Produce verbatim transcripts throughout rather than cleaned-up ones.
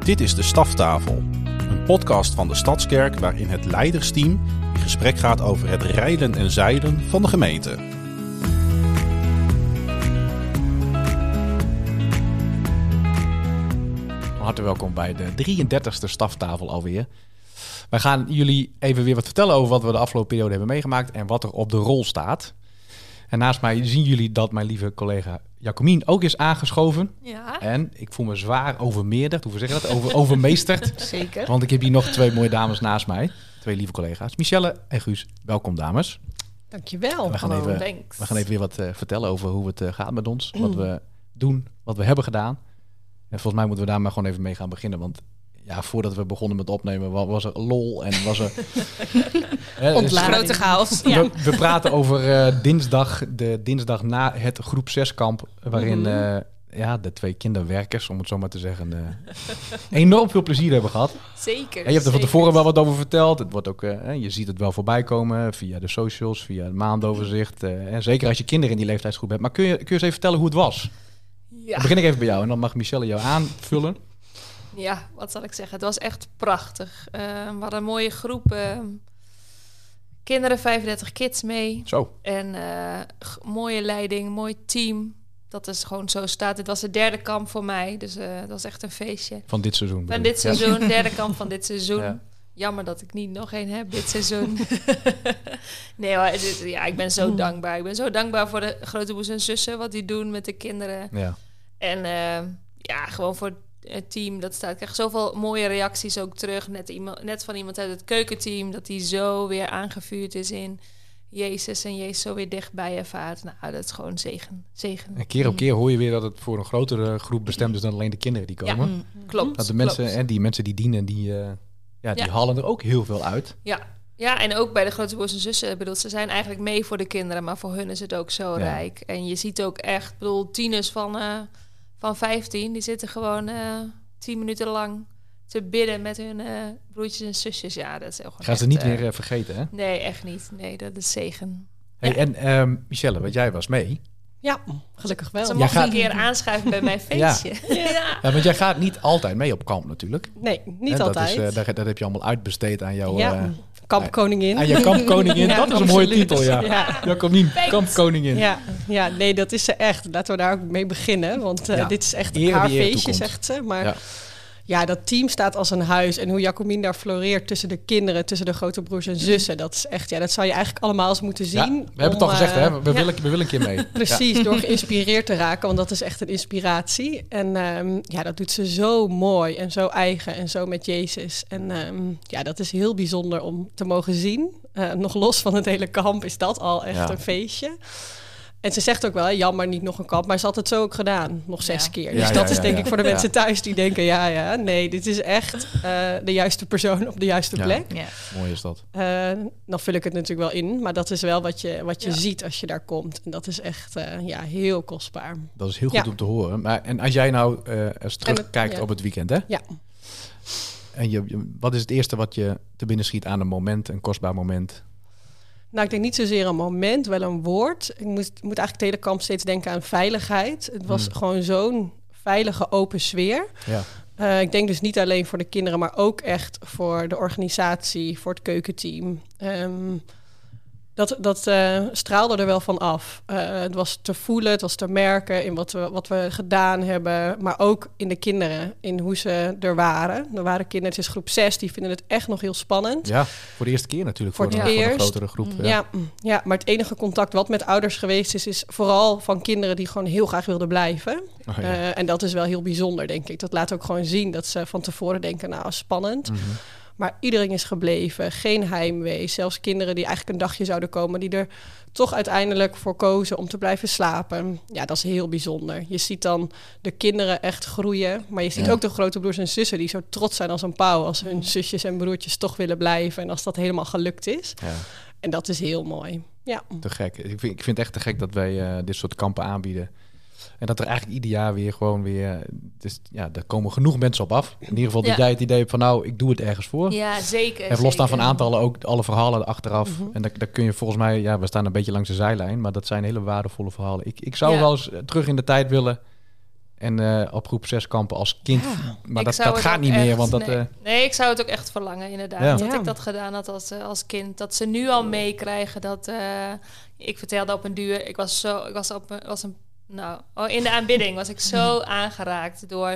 Dit is de Staftafel, een podcast van de Stadskerk waarin het leidersteam in gesprek gaat over het rijden en zeilen van de gemeente. Hartelijk welkom bij de drieëndertigste Staftafel alweer. Wij gaan jullie even weer wat vertellen over wat we de afgelopen periode hebben meegemaakt en wat er op de rol staat. En naast mij zien jullie dat mijn lieve collega Jacomien ook is aangeschoven. Ja. En ik voel me zwaar overmeerderd, hoe zeg je dat? Over, overmeesterd. Zeker. Want ik heb hier nog twee mooie dames naast mij. Twee lieve collega's. Michelle en Guus, welkom dames. Dankjewel. We gaan, Hallo, even, thanks. we gaan even weer wat uh, vertellen over hoe het uh, gaat met ons. Wat we doen, wat we hebben gedaan. En volgens mij moeten we daar maar gewoon even mee gaan beginnen. Want ja, voordat we begonnen met opnemen was er lol en was er... hè, dus grote chaos. Ja. We, we praten over uh, dinsdag, de dinsdag na het groep zes kamp, waarin mm-hmm. uh, ja, de twee kinderwerkers, om het zo maar te zeggen, uh, enorm veel plezier hebben gehad. Zeker. En je hebt er van zeker. tevoren wel wat over verteld. Het wordt ook, uh, je ziet het wel voorbij komen via de socials, via het maandoverzicht. Uh, en zeker als je kinderen in die leeftijdsgroep hebt. Maar kun je, kun je eens even vertellen hoe het was? Ja. Dan begin ik even bij jou en dan mag Michelle jou aanvullen. Ja, wat zal ik zeggen? Het was echt prachtig. Uh, we hadden een mooie groep uh, kinderen, vijfendertig kids mee. Zo. En uh, g- mooie leiding, mooi team. Dat is gewoon zo staat. Dit was de derde kamp voor mij, dus uh, dat was echt een feestje. Van dit seizoen. Van dit seizoen, ja. Derde kamp van dit seizoen. Ja. Jammer dat ik niet nog één heb dit seizoen. nee hoor, dit, ja, ik ben zo dankbaar. Ik ben zo dankbaar voor de grote broers en zussen, wat die doen met de kinderen. Ja. En uh, ja, gewoon voor het team, dat staat. Ik krijg zoveel mooie reacties ook terug. Net, iemand, net van iemand uit het keukenteam, dat die zo weer aangevuurd is in Jezus en Jezus zo weer dichtbij ervaart. Nou, dat is gewoon zegen. zegen. En keer op keer hoor je weer dat het voor een grotere groep bestemd is dan alleen de kinderen die komen. Ja, klopt. Dat de mensen, en die mensen die dienen, die, uh, ja, die ja. halen er ook heel veel uit. Ja. Ja, en ook bij de grote broers en zussen. Ik bedoel, ze zijn eigenlijk mee voor de kinderen, maar voor hun is het ook zo ja. rijk. En je ziet ook echt, ik bedoel, tieners van, uh, van vijftien, die zitten gewoon uh, tien minuten lang te bidden met hun uh, broertjes en zusjes. Ja, dat is heel gewoon. Gaan ze echt, niet uh, meer uh, vergeten, hè? Nee, echt niet. Nee, dat is zegen. Hey, ja. En um, Michelle, wat jij was mee. Ja, gelukkig wel. Ze mocht gaat... een keer aanschuiven bij mijn feestje. Ja. Ja. Ja, want jij gaat niet altijd mee op kamp natuurlijk. Nee, niet en altijd. Dat, is, uh, dat, dat heb je allemaal uitbesteed aan jouw... Ja. Uh, Kampkoningin. Aan je kampkoningin, ja, dat is een mooie titel, ja. ja. Jacomien, kampkoningin. Ja, ja, nee, dat is ze echt. Laten we daar ook mee beginnen, want uh, ja. dit is echt eer haar feestje, zegt ze. Maar ja. ja, dat team staat als een huis. En hoe Jacomien daar floreert tussen de kinderen, tussen de grote broers en zussen, dat is echt, ja, dat zou je eigenlijk allemaal eens moeten zien. Ja, we om, hebben het al gezegd, hè? We, we, ja. willen, we willen een keer mee. Precies, ja. door geïnspireerd te raken, want dat is echt een inspiratie. En um, ja, dat doet ze zo mooi en zo eigen en zo met Jezus. En um, ja, dat is heel bijzonder om te mogen zien. Uh, nog los van het hele kamp is dat al echt ja. een feestje. En ze zegt ook wel, hè, jammer niet nog een kamp, maar ze had het zo ook gedaan, nog zes ja. keer. Dus ja, dat ja, is denk ja, ik voor de mensen ja. thuis die denken, ja, ja, nee, dit is echt uh, de juiste persoon op de juiste ja. plek. Ja. Mooi is dat. Uh, dan vul ik het natuurlijk wel in, maar dat is wel wat je, wat je ja. ziet als je daar komt. En dat is echt uh, ja, heel kostbaar. Dat is heel goed ja. om te horen. Maar, en als jij nou uh, eens terugkijkt ja. op het weekend, hè? Ja. En je, wat is het eerste wat je te binnen schiet aan een moment, een kostbaar moment? Nou, ik denk niet zozeer een moment, wel een woord. Ik moet, moet eigenlijk het hele kamp steeds denken aan veiligheid. Het was mm. gewoon zo'n veilige, open sfeer. Ja. Uh, ik denk dus niet alleen voor de kinderen, maar ook echt voor de organisatie, voor het keukenteam. Um, Dat, dat uh, straalde er wel van af. Uh, het was te voelen, het was te merken in wat we, wat we gedaan hebben. Maar ook in de kinderen, in hoe ze er waren. Er waren kinderen, het is groep zes, die vinden het echt nog heel spannend. Ja, voor de eerste keer natuurlijk, voor, voor, de, een, voor een grotere groep. Ja. Ja, ja, maar het enige contact wat met ouders geweest is, is vooral van kinderen die gewoon heel graag wilden blijven. Oh, ja. uh, en dat is wel heel bijzonder, denk ik. Dat laat ook gewoon zien dat ze van tevoren denken, nou, spannend. Mm-hmm. Maar iedereen is gebleven, geen heimwee. Zelfs kinderen die eigenlijk een dagje zouden komen, die er toch uiteindelijk voor kozen om te blijven slapen. Ja, dat is heel bijzonder. Je ziet dan de kinderen echt groeien, maar je ziet ja. ook de grote broers en zussen die zo trots zijn als een pauw, als hun zusjes en broertjes toch willen blijven en als dat helemaal gelukt is. Ja. En dat is heel mooi. Ja. Te gek. Ik vind, ik vind het echt te gek dat wij uh, dit soort kampen aanbieden. En dat er eigenlijk ieder jaar weer gewoon weer... Dus, ja, er komen genoeg mensen op af. In ieder geval dat ja. jij het idee hebt van, nou, ik doe het ergens voor. Ja, zeker. En los staan van aantallen ook alle verhalen achteraf. Mm-hmm. En daar, daar kun je volgens mij... Ja, we staan een beetje langs de zijlijn, maar dat zijn hele waardevolle verhalen. Ik, ik zou ja. wel eens terug in de tijd willen... En uh, op groep zes kampen als kind. Ja. Maar dat, dat gaat niet echt, meer. Want dat, nee. Uh... nee, ik zou het ook echt verlangen, inderdaad. Ja. Dat ja. ik dat gedaan had als, uh, als kind. Dat ze nu al meekrijgen dat... Uh, ik vertelde op een duur... Ik was zo... Ik was op een... Was een nou, oh, in de aanbidding was ik zo aangeraakt door...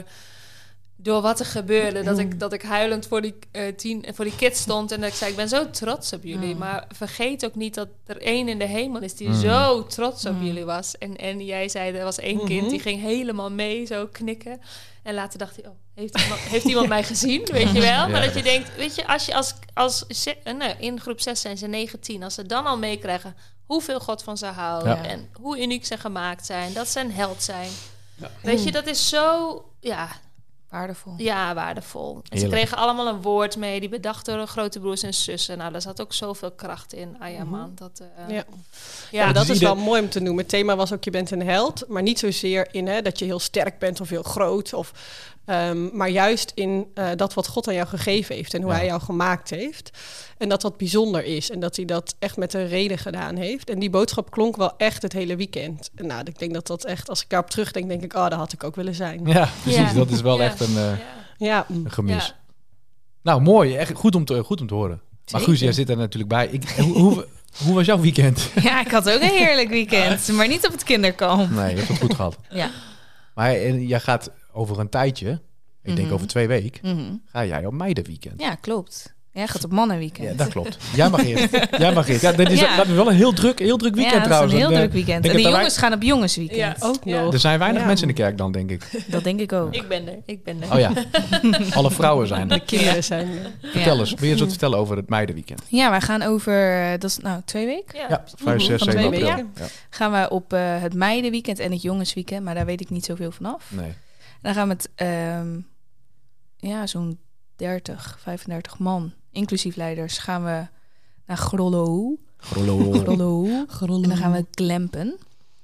Door wat er gebeurde, dat ik, dat ik huilend voor die, uh, tien, voor die kids stond... en dat ik zei, ik ben zo trots op jullie. Mm. Maar vergeet ook niet dat er één in de hemel is... die mm. zo trots op mm. jullie was. En, en jij zei, er was één mm-hmm. kind, die ging helemaal mee, zo knikken. En later dacht hij, oh, heeft iemand, heeft iemand mij gezien? Weet je wel? Ja. Maar dat je denkt, weet je, als je als... als nou, in groep zes zijn ze negentien. Als ze dan al meekrijgen hoeveel God van ze houdt... Ja. en hoe uniek ze gemaakt zijn, dat ze een held zijn. Ja. Weet je, dat is zo... ja. Waardevol. Ja, waardevol. En ze kregen allemaal een woord mee. Die bedacht door grote broers en zussen. Nou, daar zat ook zoveel kracht in. Ah ja, man. Dat, uh, ja. Ja, ja, dat is wel mooi om te noemen. Het thema was ook, je bent een held. Maar niet zozeer in hè, dat je heel sterk bent of heel groot. Of, um, maar juist in uh, dat wat God aan jou gegeven heeft. En hoe ja. hij jou gemaakt heeft. En dat dat bijzonder is. En dat hij dat echt met een reden gedaan heeft. En die boodschap klonk wel echt het hele weekend. En nou, ik denk dat dat echt... Als ik daarop terugdenk, denk ik... Oh, daar had ik ook willen zijn. Ja, precies. Ja. Dat is wel ja. echt een, uh, ja. een gemis. Ja. Nou, mooi. Echt goed om te, goed om te horen. Zeker. Maar Guus, jij zit er natuurlijk bij. Ik, hoe, hoe, hoe was jouw weekend? Ja, ik had ook een heerlijk weekend. Maar niet op het kinderkamp. Nee, je hebt het goed gehad. Ja. Maar en, jij gaat over een tijdje... Ik mm-hmm. denk over twee weken... Mm-hmm. Ga jij op meidenweekend. Ja, klopt. Jij gaat op mannenweekend. Ja, dat klopt. Jij mag eerst. Jij mag eerst. Ja, dat, is, ja. dat is wel een heel druk, heel druk weekend ja, dat trouwens. is een heel en, druk weekend. En de jongens wij... gaan op jongensweekend. Ja, ook ja. nog. Er zijn weinig ja. mensen in de kerk dan, denk ik. Dat denk ik ook. Ik ben er. Ik ben er. Oh ja. Alle vrouwen zijn er. De kinderen zijn er. Vertel eens. Wil je eens wat vertellen over het meidenweekend? Ja, wij gaan over... Dat is nou twee weken? Ja, ja vijf, zes, zeven april. Ja. Gaan we op uh, het meidenweekend en het jongensweekend. Maar daar weet ik niet zoveel vanaf. Nee. En dan gaan we met um, ja, zo'n dertig, vijfendertig man... inclusief leiders, gaan we naar Grollo. Grollo. Grollo. Grollo. En dan gaan we klempen.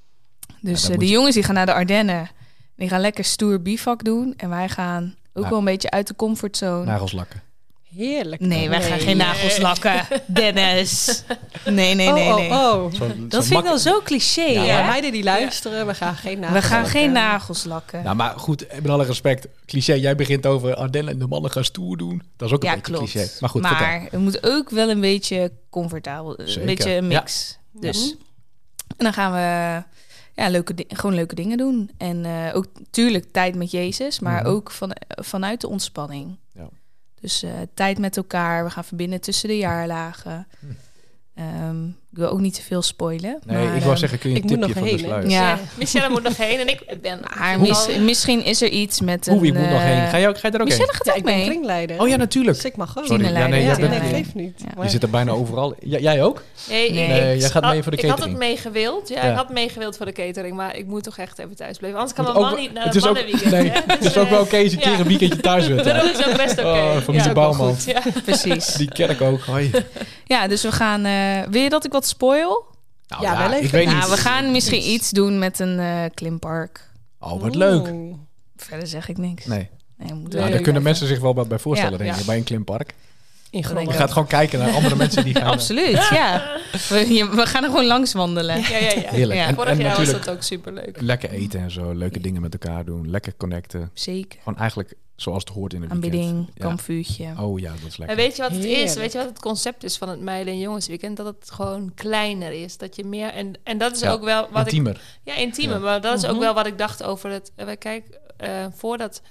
Dus ja, uh, de je... jongens die gaan naar de Ardennen. Die gaan lekker stoer bivak doen. En wij gaan ook ja. wel een beetje uit de comfortzone. Nagels lakken. Heerlijk. Nee, wij nee. gaan geen nagels lakken. Dennis. Nee, nee, nee, nee. Oh, oh, oh. Zo, dat zo vind ik wel zo cliché. Ja, ja. meiden die luisteren, ja. we gaan geen nagels We gaan lakken. geen nagels lakken. Nou, maar goed, met alle respect. Cliché, jij begint over Ardennen en de mannen gaan stoer doen. Dat is ook een ja, beetje klopt. cliché. Maar goed, maar vertel. het moet ook wel een beetje comfortabel. Zeker. Een beetje een mix. Ja. Dus. Mm-hmm. En dan gaan we ja, leuke di- gewoon leuke dingen doen. En uh, ook natuurlijk tijd met Jezus, maar mm-hmm. ook van, vanuit de ontspanning. Ja. Dus uh, tijd met elkaar. We gaan verbinden tussen de jaarlagen. Hm. Um, ik wil ook niet te veel spoilen. Nee, maar, ik wou um, zeggen, kun je een tipje van de sluier? Ja. ja. Michelle moet nog heen en ik ben... Maar mis, misschien is er iets met een... Oeh, ik moet uh, nog heen. Ga je, ook, ga je er ook Michelle heen? gaat ja, ook ik mee. ben kringleider. Oh ja, natuurlijk. Dus ik mag ook. Sorry. Ja, nee, ja, jij nee, bent, geeft niet. Ja. Je zit er bijna overal. J- jij ook? Nee, nee. nee ik, jij gaat mee voor de catering. Ik had het meegewild. Ja, ja, ik had meegewild voor de catering. Maar ik moet toch echt even thuis blijven. Anders kan mijn man niet naar het mannenweekend. Nee, het is ook wel oké als je een keer een weekendje thuis bent. Dat is ook best oké. Oh, familie ja, Bouwman. Ja. Precies. Die kerk ook. Hoi. Ja, dus we gaan... Uh, wil je dat ik wat spoil? Nou, ja, ja, wel even. Ik weet nou, niet. we gaan misschien iets, iets doen met een uh, klimpark. Oh, wat leuk. Verder zeg ik niks. Nee. nee moet nou, daar kunnen mensen zich wel bij voorstellen, ja, denk ik, ja. bij een klimpark. In je gaat gewoon kijken naar andere mensen die gaan... Absoluut, ja. We, we gaan er gewoon langs wandelen. Ja, ja, ja. Heerlijk. Ja. En, Vorig en jaar was natuurlijk dat ook superleuk. Lekker eten en zo, leuke ja. dingen met elkaar doen, lekker connecten. Zeker. Gewoon eigenlijk zoals het hoort in een weekend. Aanbidding, ja. kampvuurtje. Oh ja, dat is lekker. En weet je wat het Heerlijk. is? Weet je wat het concept is van het meiden- en jongensweekend? Dat het gewoon kleiner is. Dat je meer... En, en dat is ja, ook wel wat intiemer. ik... Ja, intiemer. Ja. Maar dat is ook wel wat ik dacht over het... Uh, kijk, uh, voordat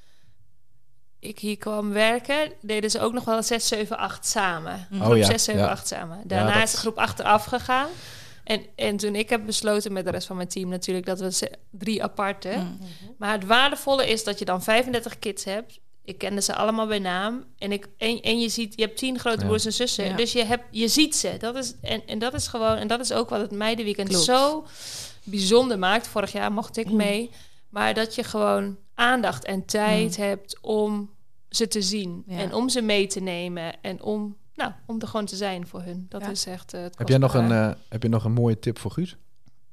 ik hier kwam werken, deden ze ook nog wel zes, zeven, acht samen. Oh, groep ja. zes, zeven, ja. acht samen. Daarna ja, dat... is de groep acht eraf gegaan. En, en toen ik heb besloten met de rest van mijn team natuurlijk dat we ze, drie aparte. Mm-hmm. Maar het waardevolle is dat je dan vijfendertig kids hebt. Ik kende ze allemaal bij naam. En, ik, en, en je ziet, je hebt tien grote ja. broers en zussen. Ja. Dus je, hebt, je ziet ze. Dat is, en, en dat is gewoon, en dat is ook wat het meidenweekend Klopt. zo bijzonder maakt. Vorig jaar mocht ik mee. Maar dat je gewoon aandacht en tijd mm. hebt om ze te zien. Ja. En om ze mee te nemen. En om, nou, om er gewoon te zijn voor hun. Dat ja. is echt uh, het heb jij nog een uh, Heb je nog een mooie tip voor Guus?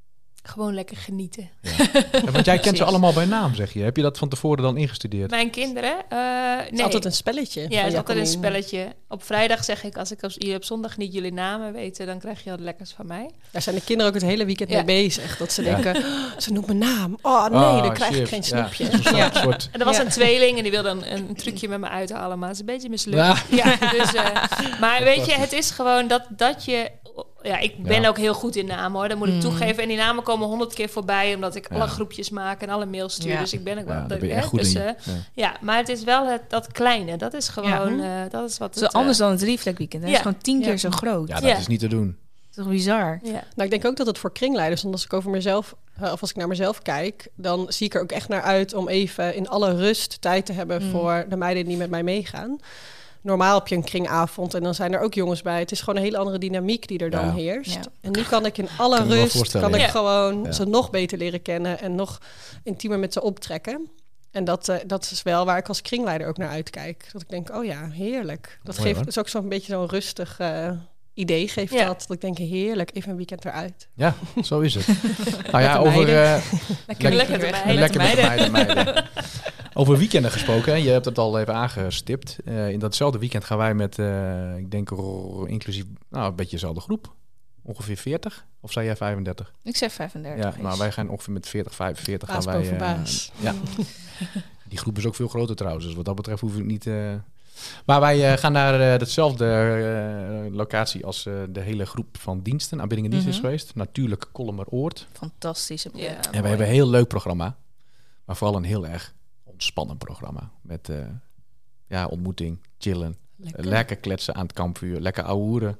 Gewoon lekker genieten. Ja. Ja, want jij kent ze allemaal bij naam, zeg je. Heb je dat van tevoren dan ingestudeerd? Mijn kinderen? Uh, nee. Het is altijd een spelletje. Ja, het is altijd een spelletje. Op vrijdag zeg ik, als ik op, jullie op zondag niet jullie namen weten, dan krijg je wat lekkers van mij. Daar zijn de kinderen ook het hele weekend ja. mee bezig. Dat ze ja. denken, oh, ze noemt mijn naam. Oh nee, oh, dan krijg shit. ik geen snoepje. Ja. Ja. Soort... En er was ja. een tweeling en die wilde een, een trucje met me uithalen, maar het is een beetje mislukt. Ja. Ja, dus, uh, maar weet je, het is gewoon dat, dat je... Ja, ik ben ja. ook heel goed in namen hoor, dat moet ik mm. toegeven. En die namen komen honderd keer voorbij, omdat ik ja. alle groepjes maak en alle mails stuur. Ja. Dus ik ben ook wel... Ja, dat ben je echt goed dus, in. Uh, ja. ja, maar het is wel het, dat kleine. Dat is gewoon... Ja. Uh, dat is wat zo het, anders uh, dan het Reflect Weekend. Het ja. is gewoon tien ja. keer zo groot. Ja, dat ja. is niet te doen. Dat is toch bizar? Ja. Nou, ik denk ook dat het voor kringleiders, want als ik over mezelf... Uh, of als ik naar mezelf kijk, dan zie ik er ook echt naar uit om even in alle rust tijd te hebben mm. voor de meiden die met mij meegaan. Normaal heb je een kringavond en dan zijn er ook jongens bij. Het is gewoon een hele andere dynamiek die er dan ja. heerst. Ja. En nu kan ik in alle kan rust kan ik ja. gewoon ja. ze nog beter leren kennen en nog intiemer met ze optrekken. En dat, uh, dat is wel waar ik als kringleider ook naar uitkijk. Dat ik denk, oh ja, heerlijk. Dat Mooi, geeft is ook zo'n beetje zo'n rustig uh, idee geeft ja. dat. Dat ik denk, heerlijk, even een weekend eruit. Ja, zo is het. nou ja, over... Uh, lekker lekker de meiden. Lekker met de meiden. meiden. Over weekenden gesproken, hè? Je hebt het al even aangestipt. Uh, in datzelfde weekend gaan wij met, uh, ik denk r- inclusief, nou een beetje dezelfde groep. Ongeveer veertig? Of zei jij vijfendertig? Ik zeg vijfendertig. Ja, maar wij gaan ongeveer met veertig, vijfenveertig baas gaan wij... boven baas. Uh, ja. Die groep is ook veel groter trouwens. Dus wat dat betreft hoef ik niet... Uh... Maar wij uh, gaan naar uh, dezelfde uh, locatie als uh, de hele groep van diensten. Aanbiddingen dienst mm-hmm. is geweest. Natuurlijk Kollemeroord. Fantastische plek. Ja, en we hebben een heel leuk programma. Maar vooral een heel erg spannend programma. Met uh, ja, ontmoeting, chillen, lekker. Uh, lekker kletsen aan het kampvuur, lekker ouwehoeren.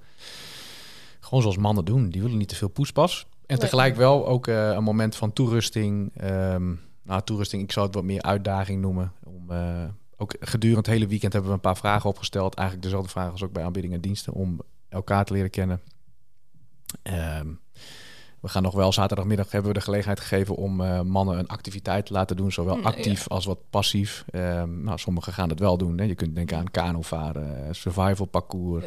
Gewoon zoals mannen doen. Die willen niet te veel poespas. En tegelijk wel ook uh, een moment van toerusting. Um, nou, toerusting, ik zou het wat meer uitdaging noemen. Om, uh, ook gedurende het hele weekend hebben we een paar vragen opgesteld. Eigenlijk dezelfde vragen als ook bij aanbiedingen en diensten. Om elkaar te leren kennen. Um, We gaan nog wel zaterdagmiddag hebben we de gelegenheid gegeven om uh, mannen een activiteit te laten doen, zowel actief ja. als wat passief. Um, nou, sommigen gaan het wel doen. Hè. Je kunt denken aan kanovaren, survival parcours,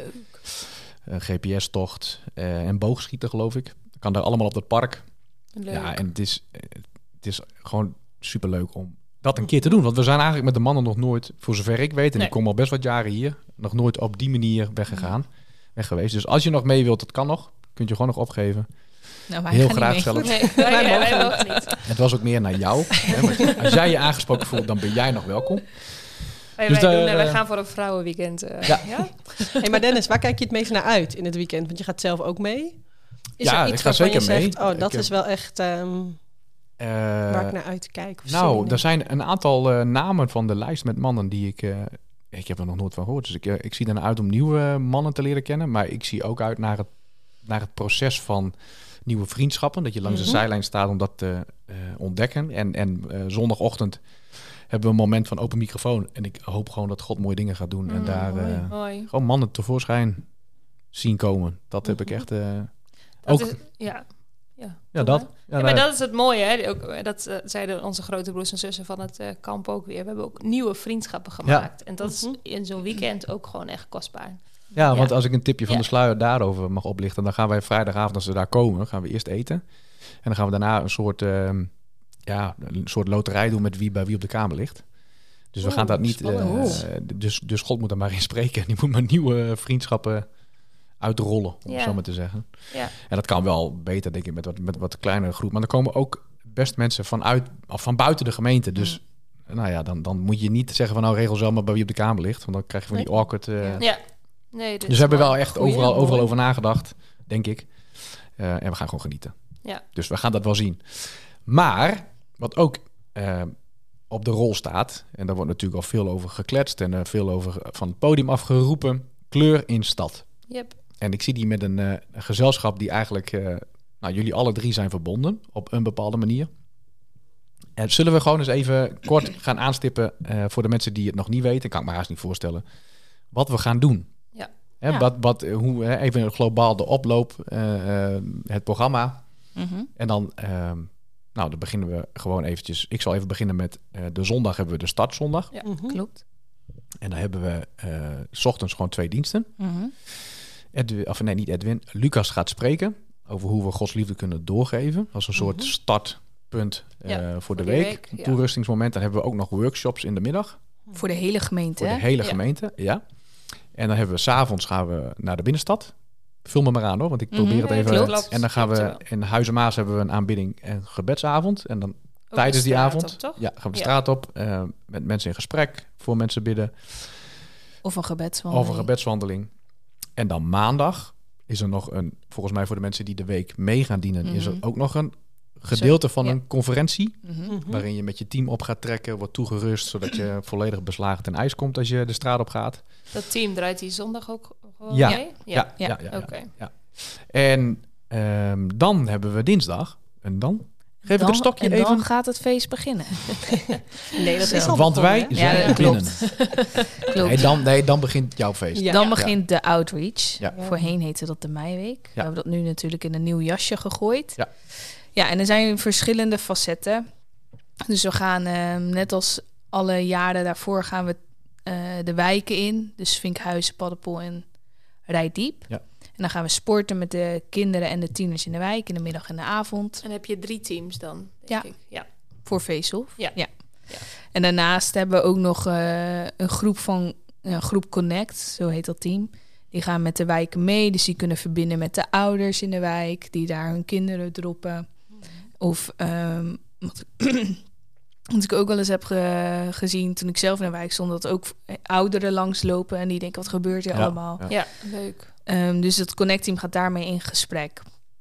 uh, G P S-tocht uh, en boogschieten, geloof ik. Kan daar allemaal op dat park. Leuk. Ja, en het is, het is gewoon superleuk om dat een keer te doen. Want we zijn eigenlijk met de mannen nog nooit, voor zover ik weet, en nee. ik kom al best wat jaren hier, nog nooit op die manier weggegaan, weg geweest. Dus als je nog mee wilt, dat kan nog. Kunt je gewoon nog opgeven. Nou, heel graag zelf. Nee, wij, wij, wij mogen niet. Het was ook meer naar jou. Hè, als jij je aangesproken voelt, dan ben jij nog welkom. Wij, dus wij, de, doen, uh, wij gaan voor een vrouwenweekend. Uh, ja. ja? Hey, maar Dennis, waar kijk je het meest naar uit in het weekend? Want je gaat zelf ook mee. Is ja, er iets ik ga zeker je mee. Zegt, oh, dat ik, is wel echt um, uh, waar ik naar uitkijk. Of nou, zin. er zijn een aantal uh, namen van de lijst met mannen die ik... Uh, ik heb er nog nooit van gehoord. Dus ik, uh, ik zie er naar uit om nieuwe mannen te leren kennen. Maar ik zie ook uit naar het, naar het proces van... nieuwe vriendschappen, dat je langs mm-hmm. de zijlijn staat om dat te uh, ontdekken. En, en uh, zondagochtend hebben we een moment van open microfoon. En ik hoop gewoon dat God mooie dingen gaat doen. Mm, en daar mooi, uh, mooi. gewoon mannen tevoorschijn zien komen. Dat mm-hmm. heb ik echt... Uh, dat ook, is, ja. Ja, ja, dat. Ja, ja, maar dat is het mooie. Hè? Ook, dat uh, zeiden onze grote broers en zussen van het uh, kamp ook weer. We hebben ook nieuwe vriendschappen gemaakt. Ja. En dat mm-hmm. is in zo'n weekend ook gewoon echt kostbaar. Ja, want ja. als ik een tipje van ja. de sluier daarover mag oplichten... dan gaan wij vrijdagavond, als we daar komen, gaan we eerst eten. En dan gaan we daarna een soort, uh, ja, een soort loterij doen... met wie bij wie op de kamer ligt. Dus we oh, gaan dat niet... Uh, dus, dus God moet er maar in spreken. Die moet maar nieuwe vriendschappen uitrollen, om ja. zo maar te zeggen. Ja. En dat kan wel beter, denk ik, met wat, met wat kleinere groep. Maar er komen ook best mensen vanuit, of van buiten de gemeente. Dus mm. nou ja, dan, dan moet je niet zeggen van... nou, regel zelf maar bij wie op de kamer ligt. Want dan krijg je van die awkward... Uh, ja. Nee, dus we hebben wel echt goeie, overal, overal over nagedacht, denk ik. Uh, en we gaan gewoon genieten. Ja. Dus we gaan dat wel zien. Maar, wat ook uh, op de rol staat... en daar wordt natuurlijk al veel over gekletst... en uh, veel over van het podium afgeroepen... kleur in stad. Yep. En ik zie die met een, uh, een gezelschap die eigenlijk... Uh, nou, jullie alle drie zijn verbonden op een bepaalde manier. En zullen we gewoon eens even kort gaan aanstippen... Uh, voor de mensen die het nog niet weten... kan ik me haast niet voorstellen... wat we gaan doen. Ja. Hè, ja. Wat, wat, hoe, hè, even globaal de oploop, uh, uh, het programma. Mm-hmm. En dan, uh, nou, dan beginnen we gewoon eventjes... Ik zal even beginnen met uh, de zondag hebben we de startzondag. Ja, mm-hmm. Klopt. En dan hebben we uh, 's ochtends gewoon twee diensten. Mm-hmm. Edwin, of nee, niet Edwin. Lucas gaat spreken over hoe we Gods liefde kunnen doorgeven. Als een soort Mhm. startpunt uh, Ja, voor, voor de die week. week, Een ja. toerustingsmoment. Dan hebben we ook nog workshops in de middag. Voor de hele gemeente, Voor de hè? hele Ja. gemeente, ja. En dan hebben we 's avonds gaan we naar de binnenstad. Vul me maar aan hoor, want ik Mhm. probeer het Ja, even. klopt. En dan gaan Klopt we wel. in Huizen Maas hebben we een aanbidding en gebedsavond. En dan Ook tijdens de die straat avond op, toch? ja, gaan we de Ja. straat op. Uh, met mensen in gesprek, voor mensen bidden. Of een gebedswandeling. Of een gebedswandeling. En dan maandag is er nog een, volgens mij voor de mensen die de week mee gaan dienen, Mhm. is er ook nog een gedeelte van ja. een conferentie. Mhm. Mhm. Waarin je met je team op gaat trekken, wordt toegerust, zodat je volledig beslagen ten ijs komt als je de straat op gaat. Dat team draait die zondag ook gewoon Ja. mee? Ja, Ja, ja, ja. ja, Oké. ja. En ehm, dan hebben we dinsdag. En dan geef ik Dan- het stokje en even. dan gaat het feest beginnen. Nee, dat Zo. is al Want wij begonnen, hè? zijn Ja, dat binnen. Klopt. Nee dan, nee, dan begint jouw feest. Ja. Dan Ja. begint de outreach. Ja. Voorheen heette dat de Meiweek. We hebben dat nu natuurlijk in een nieuw jasje gegooid. Ja. Ja, en er zijn verschillende facetten. Dus we gaan, eh, net als alle jaren daarvoor, gaan we eh, de wijken in. Dus Vinkhuizen, Paddepoel en Reitdiep. Ja. En dan gaan we sporten met de kinderen en de tieners in de wijk in de middag en de avond. En heb je drie teams dan, Ja. denk ik. Ja. Voor Veesel. Ja. ja. Ja. En daarnaast hebben we ook nog eh, een groep van een groep Connect, zo heet dat team. Die gaan met de wijken mee, dus die kunnen verbinden met de ouders in de wijk, die daar hun kinderen droppen. Of um, wat, wat ik ook wel eens heb ge- gezien toen ik zelf in de wijk stond, dat ook ouderen langslopen en die denken, wat gebeurt hier Ja, allemaal? ja. Ja, leuk. Um, dus het Connect-team gaat daarmee in gesprek.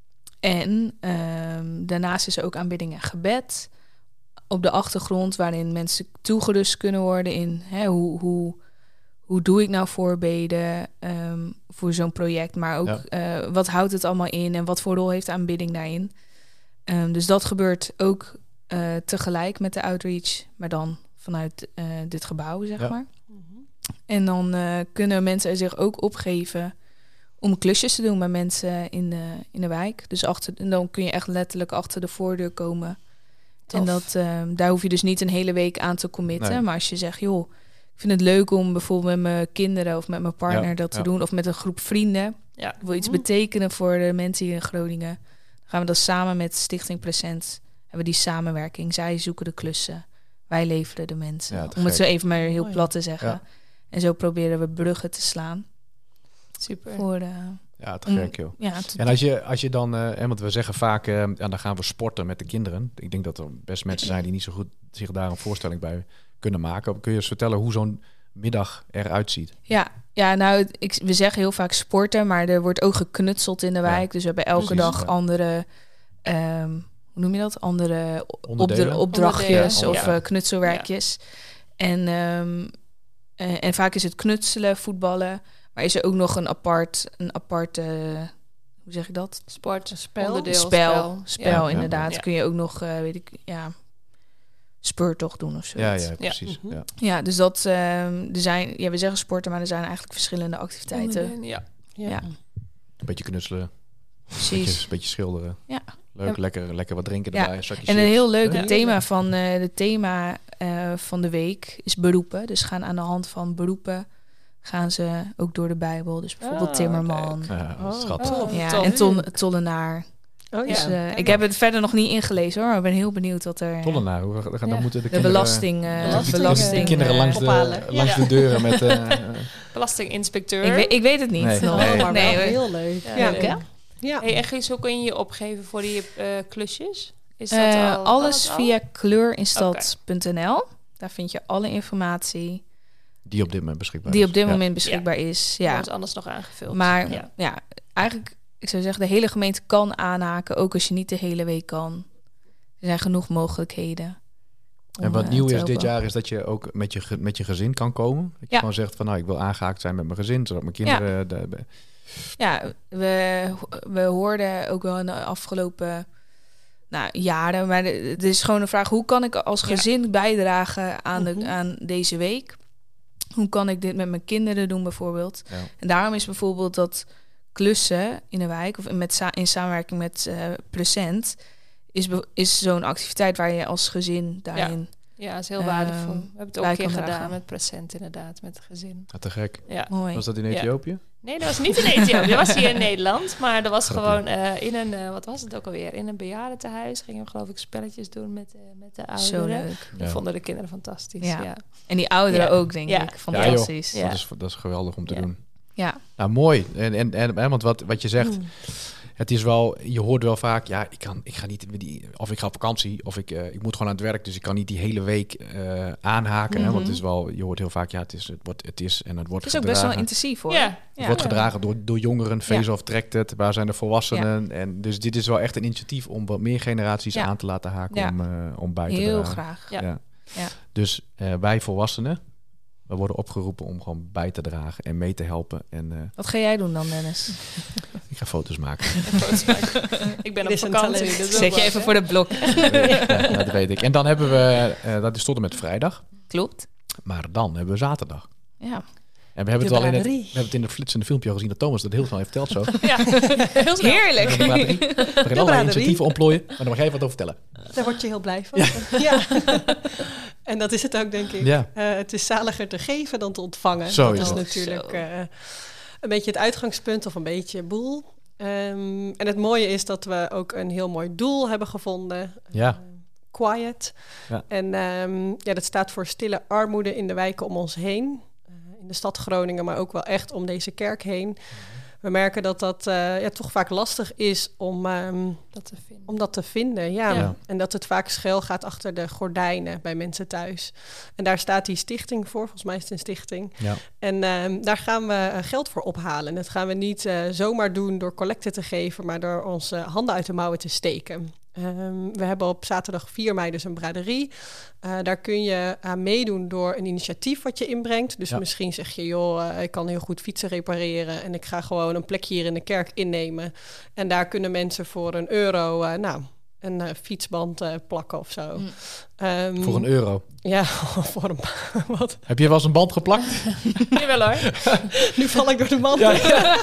En um, daarnaast is er ook aanbidding en gebed op de achtergrond, waarin mensen toegerust kunnen worden in hè, hoe, hoe, hoe doe ik nou voorbeden um, voor zo'n project, maar ook Ja. uh, wat houdt het allemaal in en wat voor rol heeft aanbidding daarin. Um, dus dat gebeurt ook uh, tegelijk met de outreach, maar dan vanuit uh, dit gebouw, zeg Ja. maar. En dan uh, kunnen mensen zich ook opgeven om klusjes te doen bij mensen in de, in de wijk. Dus achter, en dan kun je echt letterlijk achter de voordeur komen. Tof. En dat, uh, daar hoef je dus niet een hele week aan te committen. Nee. Maar als je zegt, joh, ik vind het leuk om bijvoorbeeld met mijn kinderen of met mijn partner Ja, dat te ja. doen. Of met een groep vrienden. Ja. Ik wil iets Mhm. betekenen voor de mensen hier in Groningen. Dan gaan we dat samen met Stichting Present. Hebben we die samenwerking. Zij zoeken de klussen. Wij leveren de mensen. Ja, te om het zo gek. even maar heel Mooi. plat te zeggen. Ja. En zo proberen we bruggen te slaan. Super. Voor de, Ja, te om- gek joh. ja, te- En als je, als je dan, uh, want we zeggen vaak, uh, ja, dan gaan we sporten met de kinderen. Ik denk dat er best mensen zijn die niet zo goed zich daar een voorstelling bij kunnen maken. Kun je eens vertellen hoe zo'n middag eruit ziet? Ja, ja nou, het- ik, we zeggen heel vaak sporten, maar er wordt ook geknutseld in de wijk. Ja, dus we hebben elke precies, dag ja. andere, ehm, hoe noem je dat? Andere Onderdelen? opdra- opdrachtjes Onderdelen, of ja. uh, knutselwerkjes. En, ehm, eh, en vaak is het knutselen, voetballen. Maar is er ook nog een apart, een aparte, hoe zeg ik dat? Sport, Spel. onderdeel, Spel, spel. spel, Ja, ja. inderdaad. Ja. Kun je ook nog, uh, weet ik, ja, speurtocht doen of zo. Ja, ja, precies. Mhm. Ja. Ja, dus dat, ehm, er zijn, ja, we zeggen sporten, maar er zijn eigenlijk verschillende activiteiten. Onderdelen, Ja. Ja. Ja. Een beetje knutselen, een Precies. beetje, een beetje schilderen. Ja. Leuk, Ja. lekker, lekker wat drinken Ja. erbij. Een zakje En een chips. heel leuk Ja. thema van uh, de thema uh, van de week is beroepen. Dus gaan aan de hand van beroepen gaan ze ook door de Bijbel. Dus bijvoorbeeld Ah, Timmerman. Ja, Oh, schattig. tof. Ja, Tof. en ton, tollenaar. Oh, Dus, ja. uh, ik heb het verder nog niet ingelezen hoor. Maar ik ben heel benieuwd wat er... Tollenaar, hoe gaan dan Ja. moeten de de kinderen... belasting... uh, Belasting, de belasting kinderen uh, langs, de, ophalen. langs Ja. de deuren met... uh, Belastinginspecteur. ik, weet, ik weet het niet. Nee. nog. Nee. maar wel Nee, we- heel leuk. Ja, Ja. leuk. Ja. Ja. Hey, en Gies, hoe kun je je opgeven voor die uh, klusjes? Is dat Uh, al, alles al? via kleurinstad punt n l. Daar vind je alle informatie die op dit moment beschikbaar die is. op dit Ja. moment beschikbaar is. Ja. Ja, Wordt anders nog aangevuld. maar ja. ja. eigenlijk, ik zou zeggen, de hele gemeente kan aanhaken, ook als je niet de hele week kan. Er zijn genoeg mogelijkheden. En om, wat uh, nieuw te is dit helpen. jaar is dat je ook met je, ge- met je gezin kan komen. Dat je Ja. gewoon zegt van nou, ik wil aangehaakt zijn met mijn gezin, zodat mijn kinderen... De, de- Ja, we, we hoorden ook wel in de afgelopen nou, jaren, maar de- het is gewoon een vraag, hoe kan ik als Ja. gezin bijdragen aan, de, Mhm. aan deze week? Hoe kan ik dit met mijn kinderen doen bijvoorbeeld? ja. En daarom is bijvoorbeeld dat klussen in de wijk of met sa- in samenwerking met uh, Present is, be- is zo'n activiteit waar je als gezin daarin. ja, dat is heel Ehm, waardevol. We hebben het ook bij een keer kan gedaan dragen. met present inderdaad, met het gezin. Ja, te gek. Ja. Mooi. Was dat in Ja. Ethiopië? Nee, dat was niet in Ethiopië. Dat was hier in Nederland. Maar dat was gewoon uh, in een, uh, wat was het ook alweer? In een bejaardentehuis gingen we geloof ik spelletjes doen met, uh, met de ouderen. Zo leuk. Dat Ja. vonden de kinderen fantastisch. Ja. Ja. En die ouderen Ja. ook, denk Ja. ik. Fantastisch. Ja. Ja. Dat, is, dat is geweldig om te Ja. doen. Ja. Nou, mooi. En, en, en, en want wat, wat je zegt, Mm. het is wel, je hoort wel vaak, ja, ik kan, ik ga niet, die, of ik ga op vakantie, of ik, uh, ik moet gewoon aan het werk, dus ik kan niet die hele week uh, aanhaken. Mm-hmm. Hè, want het is wel, je hoort heel vaak, ja, het is, het wordt, het is en het wordt Het is ook gedragen. best wel intensief, hoor. Ja. Het wordt gedragen door, door jongeren, Face Off trekt het, waar zijn de volwassenen? En dus dit is wel echt een initiatief om wat meer generaties Ja. aan te laten haken Ja. om, uh, om bij te Heel dragen. graag. Ja. Ja. Ja. Dus uh, wij volwassenen, we worden opgeroepen om gewoon bij te dragen en mee te helpen. En uh, Wat ga jij doen dan, Dennis? ik ga foto's maken. Ik ben Dit op is een vakantie. talent. dus ook Zet je wat, even hè? voor de blok. Ja, dat weet ik. En dan hebben we, uh, dat is tot en met vrijdag. Klopt. Maar dan hebben we zaterdag. Ja. En we hebben De het al in het, we braderie. hebben het in het flitsende filmpje al gezien dat Thomas dat heel snel heeft verteld zo. Ja, heel snel. Heerlijk. We gaan allerlei braderie. initiatieven ontplooien, maar daar mag jij wat over vertellen. Daar word je heel blij van. Ja. En dat is het ook, denk ik. Ja. Uh, het is zaliger te geven dan te ontvangen. Zo dat is is het. natuurlijk Zo. uh, een beetje het uitgangspunt of een beetje boel. Um, en het mooie is dat we ook een heel mooi doel hebben gevonden. Ja. Uh, Quiet. Ja. En um, ja, dat staat voor stille armoede in de wijken om ons heen. Uh, in de stad Groningen, maar ook wel echt om deze kerk heen. We merken dat dat uh, ja, toch vaak lastig is om, um, Dat te vinden. om dat te vinden. Ja. Ja. En dat het vaak schuil gaat achter de gordijnen bij mensen thuis. En daar staat die stichting voor. Volgens mij is het een stichting. Ja. En um, daar gaan we uh, geld voor ophalen. En dat gaan we niet uh, zomaar doen door collecten te geven, maar door onze handen uit de mouwen te steken. Um, we hebben op zaterdag vier mei dus een braderie. Uh, daar kun je aan meedoen door een initiatief wat je inbrengt. Dus Ja. misschien zeg je, joh, uh, ik kan heel goed fietsen repareren en ik ga gewoon een plekje hier in de kerk innemen. En daar kunnen mensen voor een euro, uh, nou, een uh, fietsband uh, plakken of zo. Mm. Um, Voor een euro. Ja, voor een wat. Heb je wel eens een band geplakt? Jawel hoor. Nu val ik door de mand. Ja, ja.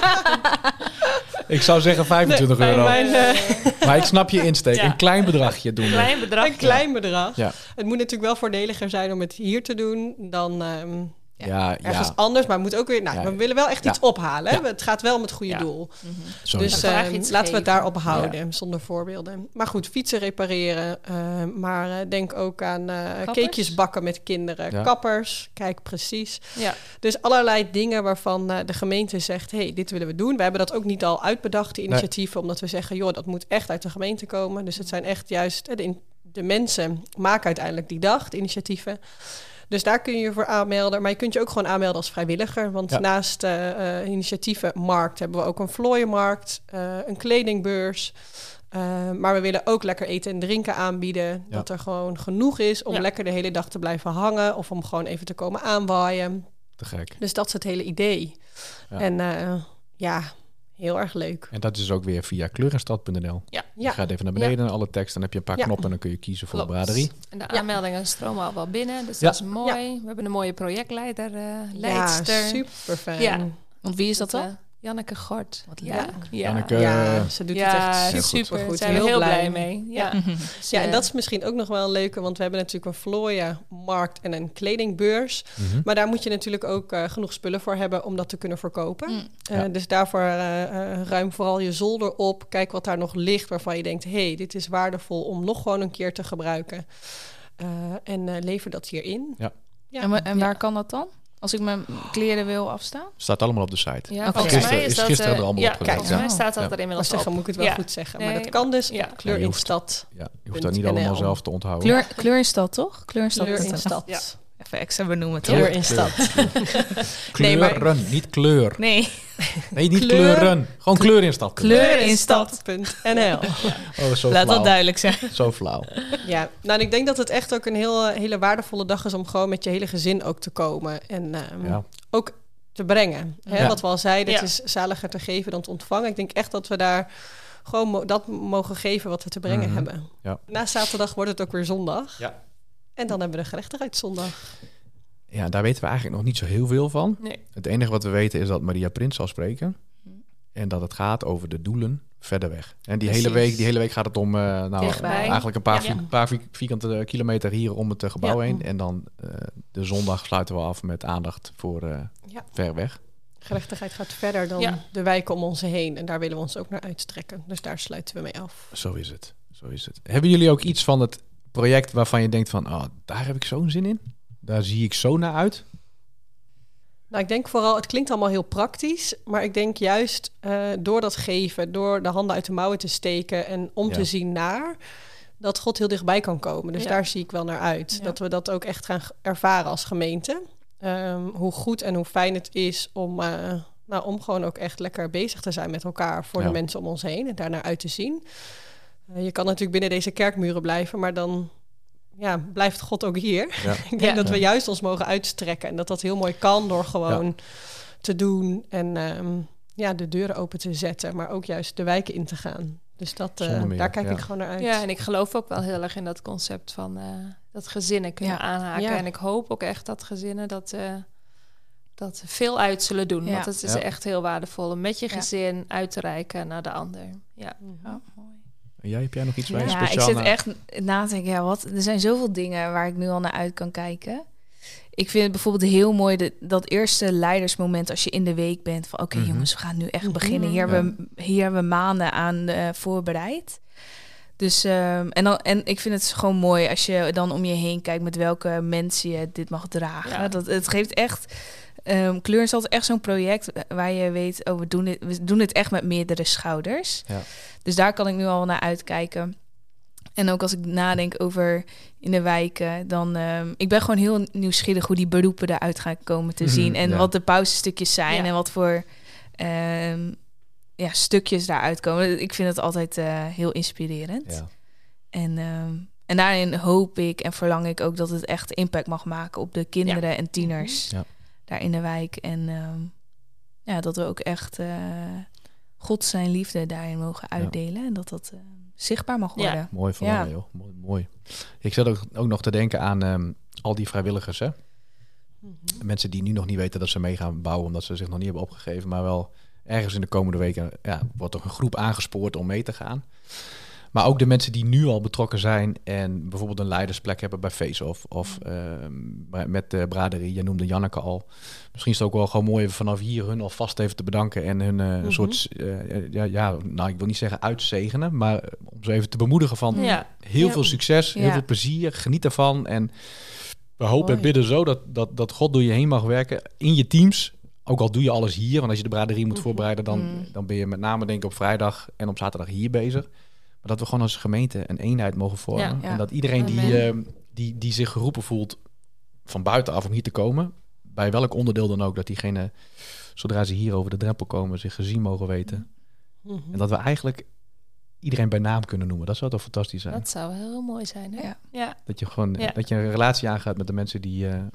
Ik zou zeggen vijfentwintig Nee, euro. mijn, uh, Maar ik snap je insteek. Ja. Een klein bedragje doen. we. Klein bedrag. Een klein bedrag. Ja. Het moet natuurlijk wel voordeliger zijn om het hier te doen dan um, Ja, ja, ergens anders. Maar het moet ook weer... Nou, Ja. we willen wel echt Ja. iets ophalen. Hè? Ja. Het gaat wel om het goede Ja. doel. Zo Dus is het. Dan vraag je um, iets laten we het geven. daarop houden, zonder voorbeelden. Maar goed, fietsen repareren. Uh, maar uh, denk ook aan uh, cakejes bakken met kinderen. Ja. Kappers, kijk precies. Ja. Dus allerlei dingen waarvan uh, de gemeente zegt, hey, dit willen we doen. We hebben dat ook niet al uitbedacht, die initiatieven. Omdat we zeggen, joh, dat moet echt uit de gemeente komen. Dus het zijn echt juist... Uh, de, in, de mensen maken uiteindelijk die dag, de initiatieven. Dus daar kun je je voor aanmelden. Maar je kunt je ook gewoon aanmelden als vrijwilliger. Want Ja. naast uh, uh, initiatieven markt hebben we ook een vlooienmarkt, uh, een kledingbeurs. Uh, maar we willen ook lekker eten en drinken aanbieden. Ja. Dat er gewoon genoeg is om Ja. lekker de hele dag te blijven hangen. Of om gewoon even te komen aanwaaien. Te gek. Dus dat is het hele idee. Ja. En uh, ja, heel erg leuk. En dat is ook weer via kleurenstad punt n l. Ja. Je Ja. gaat even naar beneden, alle tekst. Dan heb je een paar Ja. knoppen en dan kun je kiezen voor Klopt. de braderie. En de Ja. aanmeldingen stromen al wel binnen, dus Ja. dat is mooi. We hebben een mooie projectleider, uh, leidster. Ja, super fijn. Ja. Want wie is dat Uh, dan? Janneke Gort. Wat ja. leuk. Ja. Janneke, Ja, ze doet ja, het echt heel super super. goed. Daar zijn we heel blij, mee. Ja. Ja. Dus, Ja, en eh, dat is misschien ook nog wel een leuke, want we hebben natuurlijk een vlooienmarkt en een kledingbeurs. Mhm. Maar daar moet je natuurlijk ook uh, genoeg spullen voor hebben om dat te kunnen verkopen. Mm. Uh, Ja. Dus daarvoor uh, uh, ruim vooral je zolder op. Kijk wat daar nog ligt waarvan je denkt, hé, hey, dit is waardevol om nog gewoon een keer te gebruiken. Uh, en uh, lever dat hierin. Ja. Ja. En, wa- en waar Ja. kan dat dan? Als ik mijn kleren wil afstaan? Staat allemaal op de site. Ja, Oké. volgens Gisteren- mij is is dat... gisteren eh, er allemaal ja, opgezet, volgens ja. mij staat dat Ja. er Ik inmiddels zeggen, op. moet ik het wel Ja. goed zeggen. Nee, maar dat kan dus ja. op Kleur je in hoeft- Stad. Ja, je hoeft dat niet N L. allemaal zelf te onthouden. Kleur, kleur in stad, toch? Kleur in stad. Kleur in Stad. Ja. Even extra benoemen, toch? Kleur in Stad. Nee, maar- Kleuren, niet kleur. Nee, Nee, niet Kleur- kleuren. Gewoon kleur in stad. kleur in stad. Punt N L. Oh, zo Laat flauw. dat duidelijk zijn. Zo flauw. Ja, nou en ik denk dat het echt ook een heel, hele waardevolle dag is om gewoon met je hele gezin ook te komen. En um, Ja. ook te brengen. Hè? Ja. Wat we al zeiden, het Ja. is zaliger te geven dan te ontvangen. Ik denk echt dat we daar gewoon mo- dat mogen geven wat we te brengen Mhm. hebben. Ja. Na zaterdag wordt het ook weer zondag. Ja. En dan hebben we de gerechtigheidszondag. Ja, daar weten we eigenlijk nog niet zo heel veel van. Nee. Het enige wat we weten is dat Maria Prins zal spreken. En dat het gaat over de doelen verder weg. En die, hele Precies. week, die hele week gaat het om uh, nou, Dichtbij. eigenlijk een paar, Ja. vi- paar vi- vierkante kilometer hier om het uh, gebouw Ja. heen. En dan uh, de zondag sluiten we af met aandacht voor uh, Ja. ver weg. Gerechtigheid gaat verder dan ja. de wijken om ons heen. En daar willen we ons ook naar uitstrekken. Dus daar sluiten we mee af. Zo is het. Zo is het. Hebben jullie ook iets van het project waarvan je denkt van... oh, daar heb ik zo'n zin in? Daar zie ik zo naar uit? Nou, ik denk vooral, het klinkt allemaal heel praktisch. Maar ik denk juist uh, door dat geven, door de handen uit de mouwen te steken... en om ja. te zien naar... dat God heel dichtbij kan komen. Dus ja. daar zie ik wel naar uit. Ja. Dat we dat ook echt gaan ervaren als gemeente. Um, hoe goed en hoe fijn het is om, uh, nou, om gewoon ook echt lekker bezig te zijn met elkaar... voor ja. de mensen om ons heen en daarnaar uit te zien. Uh, je kan natuurlijk binnen deze kerkmuren blijven... maar dan ja, blijft God ook hier. Ja. Ik denk ja. dat we juist ons mogen uitstrekken... en dat dat heel mooi kan door gewoon ja. te doen... en um, ja, de deuren open te zetten... maar ook juist de wijken in te gaan... Dus dat, uh, daar kijk ja. ik gewoon naar uit. Ja, en ik geloof ook wel heel erg in dat concept van uh, dat gezinnen kunnen ja. aanhaken. Ja. En ik hoop ook echt dat gezinnen dat, uh, dat veel uit zullen doen. Ja. Want het is ja. echt heel waardevol om met je gezin ja. uit te reiken naar de ander. Ja, ja mooi. En jij, heb jij nog iets waar je ja, speciaal ik zit naar... echt na te denken, ja, wat, er zijn zoveel dingen waar ik nu al naar uit kan kijken. Ik vind het bijvoorbeeld heel mooi de, dat eerste leidersmoment als je in de week bent van oké okay, mm-hmm. jongens, we gaan nu echt mm-hmm. beginnen. Hier, ja. hebben we, hier hebben we maanden aan uh, voorbereid. Dus um, en, dan, en ik vind het gewoon mooi als je dan om je heen kijkt met welke mensen je dit mag dragen. Ja. Dat, het geeft echt um, kleur is altijd echt zo'n project waar je weet, oh we doen dit, we doen het echt met meerdere schouders. Ja. Dus daar kan ik nu al naar uitkijken. En ook als ik nadenk over in de wijken, dan... Um, ik ben gewoon heel nieuwsgierig hoe die beroepen eruit gaan komen te zien. En ja. wat de pauzestukjes zijn ja. en wat voor um, ja, stukjes daaruit komen. Ik vind het altijd uh, heel inspirerend. Ja. En, um, en daarin hoop ik en verlang ik ook dat het echt impact mag maken op de kinderen ja. en tieners ja. daar in de wijk. En um, ja, dat we ook echt uh, God zijn liefde daarin mogen uitdelen. Ja. En dat dat... Uh, zichtbaar mag worden. Ja. Mooi van ja. joh. Mooi, mooi. Ik zat ook, ook nog te denken aan um, al die vrijwilligers. Hè? Mm-hmm. Mensen die nu nog niet weten dat ze mee gaan bouwen... omdat ze zich nog niet hebben opgegeven. Maar wel ergens in de komende weken... Ja, wordt er een groep aangespoord om mee te gaan. Maar ook de mensen die nu al betrokken zijn... en bijvoorbeeld een leidersplek hebben bij Face-Off... of uh, met de braderie. Je noemde Janneke al. Misschien is het ook wel gewoon mooi... vanaf hier hun alvast even te bedanken... en hun uh, mm-hmm. soort... Uh, ja, ja, nou, ik wil niet zeggen uitzegenen... maar om ze even te bemoedigen van... Ja. heel ja. veel succes, heel ja. veel plezier... geniet ervan. En we hopen mooi. En bidden zo... Dat, dat, dat God door je heen mag werken... in je teams... Ook al doe je alles hier... want als je de braderie moet mm-hmm. voorbereiden... Dan, mm. dan ben je met name denk ik op vrijdag... en op zaterdag hier bezig... Maar dat we gewoon als gemeente een eenheid mogen vormen. Ja, ja. En dat iedereen die, uh, die, die zich geroepen voelt van buitenaf om hier te komen... bij welk onderdeel dan ook, dat diegene, zodra ze hier over de drempel komen... zich gezien mogen weten. Mm-hmm. En dat we eigenlijk iedereen bij naam kunnen noemen. Dat zou toch fantastisch zijn? Dat zou heel mooi zijn, hè? Ja. Ja. Dat je gewoon ja. dat je een relatie aangaat met de mensen die... Uh,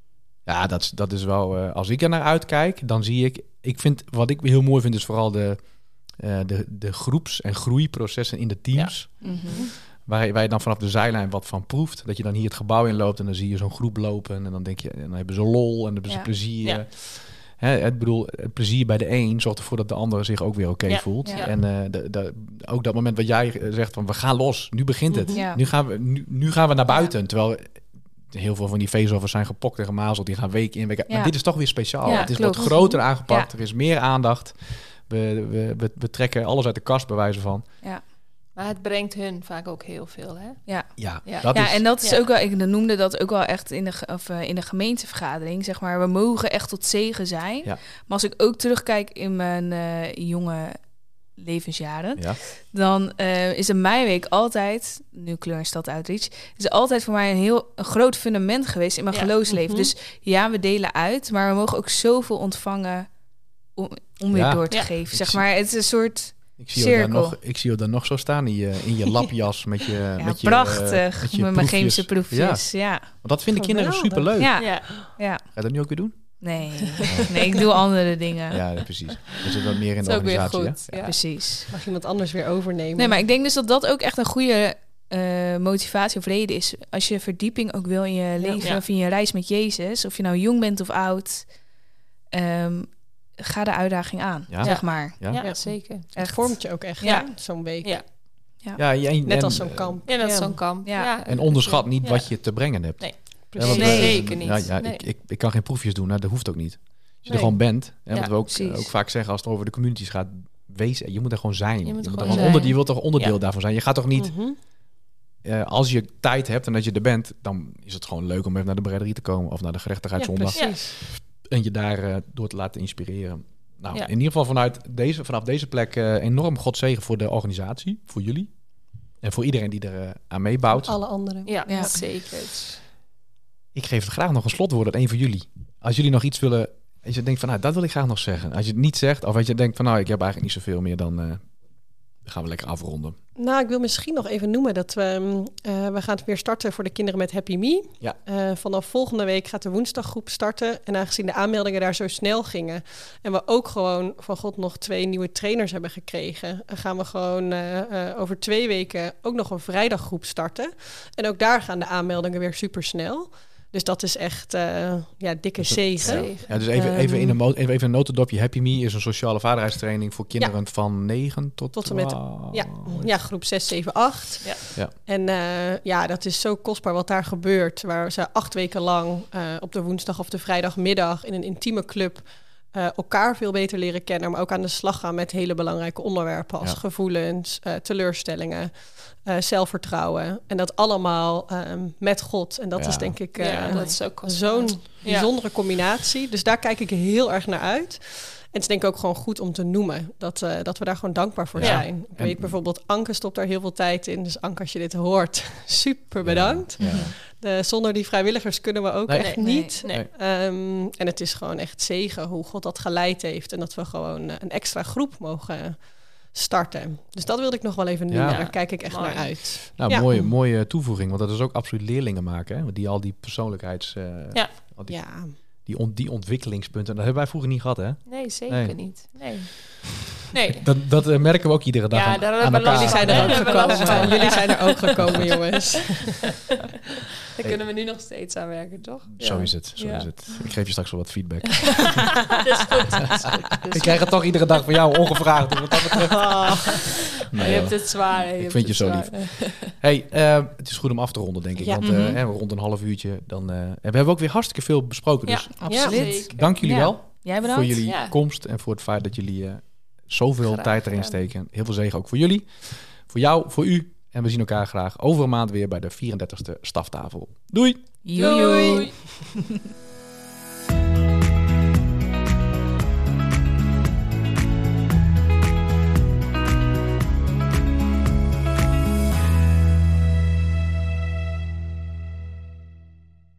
ja, dat, dat is wel... Uh, als ik er naar uitkijk, dan zie ik... Ik vind, wat ik heel mooi vind, is vooral de... Uh, de, de groeps- en groeiprocessen in de teams. Ja. Mm-hmm. Waar, waar je dan vanaf de zijlijn wat van proeft. Dat je dan hier het gebouw in loopt en dan zie je zo'n groep lopen. En dan denk je, en dan hebben ze lol en dan hebben ze ja. plezier. Ja. Hè, ik bedoel, het plezier bij de een zorgt ervoor dat de ander zich ook weer oké okay ja. voelt. Ja. En uh, de, de, ook dat moment wat jij zegt van we gaan los, nu begint het. Ja. Nu, gaan we, nu, nu gaan we naar buiten. Ja. Terwijl heel veel van die face-offers zijn gepokt en gemazeld. Die gaan week in, week uit. Ja. Maar dit is toch weer speciaal. Ja, het is klopt. Wat groter aangepakt. Ja. Er is meer aandacht. We, we, we, we trekken alles uit de kast bij wijze van. Ja. Maar het brengt hun vaak ook heel veel, hè? Ja, ja, ja. Dat ja is, en dat is ja. ook wel... Ik noemde dat ook wel echt in de, of, uh, in de gemeentevergadering. Zeg maar, we mogen echt tot zegen zijn. Ja. Maar als ik ook terugkijk in mijn uh, jonge levensjaren... Ja. dan uh, is een meiweek altijd... nu Kleur en Stad Outreach... is altijd voor mij een heel een groot fundament geweest in mijn ja. geloofsleven. Mm-hmm. Dus ja, we delen uit... maar we mogen ook zoveel ontvangen... om, om weer ja. door te ja. geven. Zeg maar, het is een soort... Ik zie, je daar nog, ik zie je daar nog zo staan in je, in je lapjas met je ja, met je prachtig, met, je met mijn chemische proefjes. Ja. ja. Want dat vinden kinderen superleuk. Ja. Ja. Ja. Ga je dat nu ook weer doen? Nee, nee, ik doe andere dingen. Ja, precies. Dus het wat meer in de organisatie. Goed, ja? Ja. Precies. Mag iemand anders weer overnemen? Nee, maar ik denk dus dat dat ook echt een goede uh, motivatie of reden is. Als je verdieping ook wil in je leven ja. of in je reis met Jezus, of je nou jong bent of oud. Um, Ga de uitdaging aan, ja. zeg maar. Ja, ja zeker. Het echt. Vormt je ook echt, ja. zo'n week. Ja. Ja. Ja, ja, en, net als zo'n kamp. Ja, net als ja. zo'n kamp. Ja. Ja. En onderschat niet ja. wat je te brengen hebt. Nee, ja, want, nee. uh, zeker niet. Ja, ja, nee. ik, ik, ik kan geen proefjes doen, nou, dat hoeft ook niet. je nee. er gewoon bent. Hè, ja, wat we ook, ook vaak zeggen als het over de communities gaat. Wees, je moet er gewoon zijn. Je, je, moet je, er moet gewoon er onder, je wilt toch onderdeel ja. daarvan zijn. Je gaat toch niet... Mm-hmm. Uh, als je tijd hebt en dat je er bent, dan is het gewoon leuk om even naar de braderie te komen of naar de gerechtigheidszondag. Ja, en je daar uh, door te laten inspireren. Nou, ja. in ieder geval vanuit deze, vanaf deze plek uh, enorm godzegen voor de organisatie, voor jullie en voor iedereen die er uh, aan meebouwt. Alle anderen. Ja, ja. zeker. Ik geef het graag nog een slotwoord aan een van jullie. Als jullie nog iets willen, als je denkt van, nou, dat wil ik graag nog zeggen. Als je het niet zegt, of als je denkt van, nou, ik heb eigenlijk niet zoveel meer, dan uh, gaan we lekker afronden. Nou, ik wil misschien nog even noemen dat we... Uh, we gaan weer starten voor de kinderen met Happy Me. Ja. Uh, vanaf volgende week gaat de woensdaggroep starten. En aangezien de aanmeldingen daar zo snel gingen... en we ook gewoon van God nog twee nieuwe trainers hebben gekregen... gaan we gewoon uh, uh, over twee weken ook nog een vrijdaggroep starten. En ook daar gaan de aanmeldingen weer super snel. Dus dat is echt uh, ja, dikke zegen. Ja. ja, dus even, um, even, in een mo- even een notendopje. Happy Me is een sociale vaardigheidstraining voor kinderen ja. van negen tot, tot en met ja, ja, groep zes, zeven, acht. Ja. Ja. En uh, ja, dat is zo kostbaar wat daar gebeurt. Waar ze acht weken lang uh, op de woensdag of de vrijdagmiddag in een intieme club... Uh, elkaar veel beter leren kennen, maar ook aan de slag gaan met hele belangrijke onderwerpen als ja. gevoelens, uh, teleurstellingen, uh, zelfvertrouwen. En dat allemaal um, met God. En dat ja. is denk ik uh, ja, dat is ook zo'n ja. bijzondere combinatie. Dus daar kijk ik heel erg naar uit. En het is denk ik ook gewoon goed om te noemen dat, uh, dat we daar gewoon dankbaar voor ja. zijn. Ik en, weet bijvoorbeeld, Anke stopt daar heel veel tijd in. Dus Anke, als je dit hoort, super bedankt. Ja. Ja. De, zonder die vrijwilligers kunnen we ook nee, echt nee, niet. Nee. Um, en het is gewoon echt zegen hoe God dat geleid heeft. En dat we gewoon uh, een extra groep mogen starten. Dus dat wilde ik nog wel even noemen. Ja. Daar kijk ik echt Mooi. naar uit. Nou, ja. mooie, mooie toevoeging. Want dat is ook absoluut leerlingen maken. Hè? Die al die persoonlijkheids... Uh, ja. Al die, ja. Die, on, die ontwikkelingspunten, dat hebben wij vroeger niet gehad, hè? Nee, zeker nee. niet. Nee. nee. Dat, dat uh, merken we ook iedere dag ja, aan, daar aan elkaar. Jullie zijn er ook gekomen. Jullie zijn er ook gekomen, jongens. Daar kunnen we nu nog steeds aan werken, toch? Zo ja. is het, zo ja. is het. Ik geef je straks wel wat feedback. dat is goed. Dat is goed. Dat is ik krijg het toch iedere dag van jou ongevraagd. Dus wat dat betreft. Oh. Nee, je hebt het zwaar. Ik vind je zo zwaar. lief. Hey, uh, het is goed om af te ronden, denk ik. Ja. Want uh, mm-hmm. rond een half uurtje, dan uh, we hebben we ook weer hartstikke veel besproken. Dus ja, absoluut. Ja. Dank jullie ja. wel Jij bedankt. voor jullie ja. komst en voor het feit dat jullie uh, zoveel Graag, tijd erin ja. steken. Heel veel zegen ook voor jullie, voor jou, voor u. En we zien elkaar graag over een maand weer bij de vierendertigste staftafel. Doei! Doei! Doei.